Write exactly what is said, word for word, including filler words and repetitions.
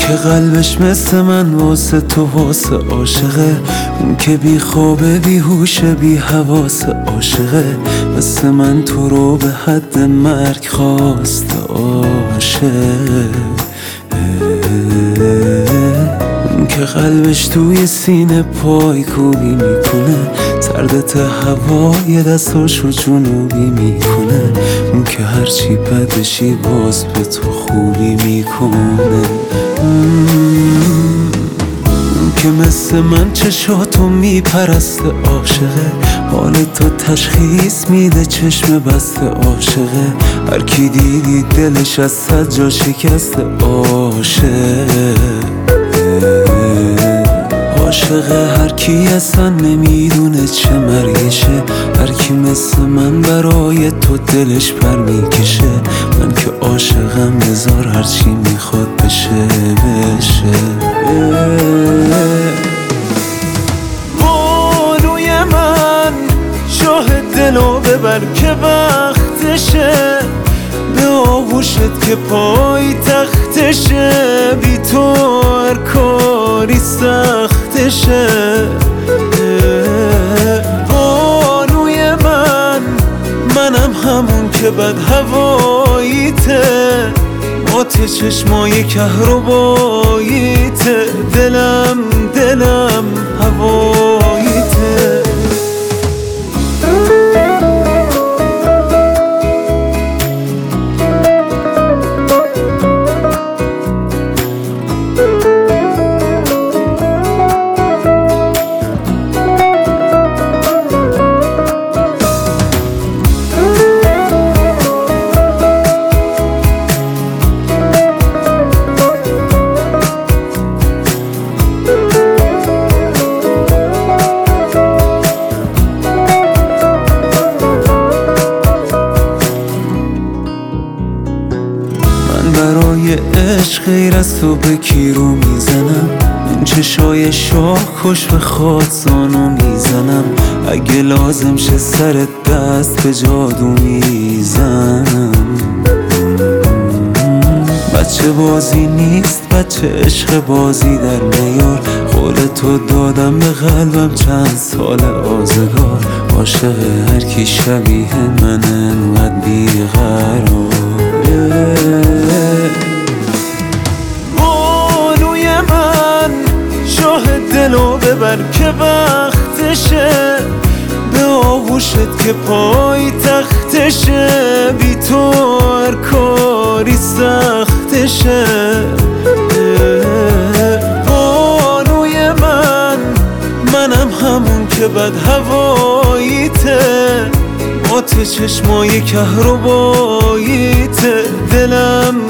که قلبش مثل من واسه تو واسه عاشقه، اون که بی خوابه بی هوشه بی حواسه عاشقه، مثل من تو رو به حد مرگ خواست عاشق. اون که قلبش توی سینه پای کوبی میکنه، سردت هوای دستاشو جنوبی میکنه، اون که هرچی بدشی باز به تو خوبی میکنه. اون که مثل من چشاتو میپرسته عاشقه، حال تو تشخیص میده چشم بسته عاشقه، هر کی دیدی دلش از صد جا شکسته عاشق. عاشقه هر کی اصلا نمیدونه چه مرگشه، هر کی مثل من برای تو دلش پر میکشه، من که عاشقم بذار هرچی میخواد بشه بشه. بانوی من شاه دلو ببر که وقتشه، به آغوشت که پای تختشه، بی تو هر کاری سختشه. بانوی من منم همون که بد هواییته، آت چشمای کهرباییته، دلم دلم هواییته. برای عشق غیر از تو به کی رو میزنم، این چشای شاه کش به خاک زانو میزنم، اگه لازم شه سرت دست به جادو میزنم. بچه بازی نیست بچه عشق بازی در نیار، قول تو دادم به قلبم چند سال آزگار، عاشق هر کی شبیه من انقدر بیقرار. بانوی من شاه دلو ببر که وقتشه، به آغوشت که پای تختشه، بی تو هر کاری سختشه. بانوی من منم همون که بد هواییته، آت چشمای کهرباییته، دلم